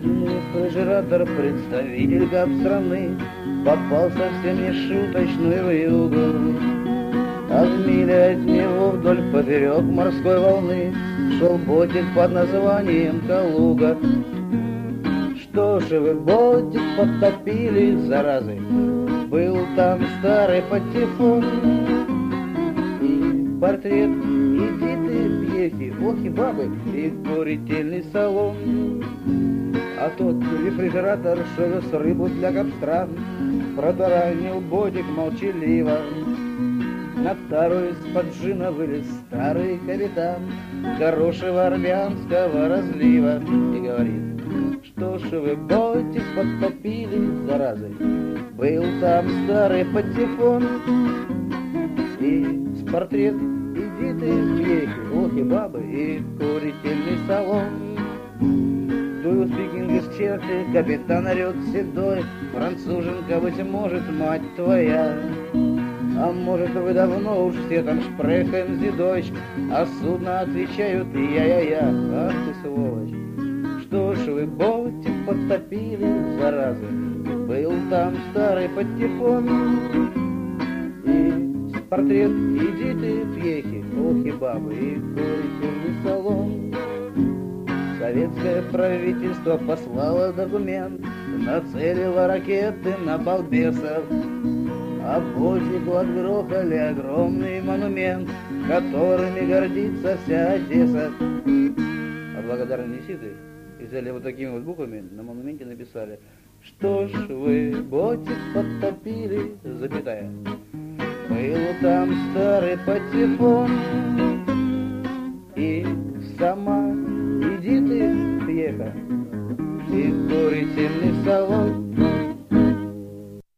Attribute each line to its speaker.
Speaker 1: Рефрижератор, представитель кап-страны, попал совсем не шуточную вьюгу. А в миле от него вдоль поперек морской волны шел ботик под названием Калуга. Что ж вы ботик потопили, заразы, был там старый патефон и портрет, иди ты, пьехи, ох и бабы, и курительный салон. А тот рефрижератор, что вез рыбу для капстран, протаранил ботик молчаливо. На тару из-под джина вылез старый капитан хорошего армянского разлива и говорит: что ж вы ботик подтопили, заразы, был там старый патефон и с портрет, иди ты, пьехи, ох и бабы, и курительный салон. Do you speak English, черти, капитан орет седой, француженка, быть может, мать твоя. А может, вы давно уж все там шпрехаем зидойч, а судно отвечают я-я-я. Ах ты сволочь, что ж вы ботик подтопили, заразы, был там старый патефон и с портрет, иди ты, пьехи, ох и бабы, и курительный салон. Советское правительство послало документ, нацелило ракеты на балбесов, а ботику отгрохали огромный монумент, которыми гордится вся Одесса. А благодарные неситы взяли вот такими вот буквами, на монументе написали: что ж вы ботик подтопили, запятая, был там старый патефон и сама, иди ты, пьеха, и курительный салон.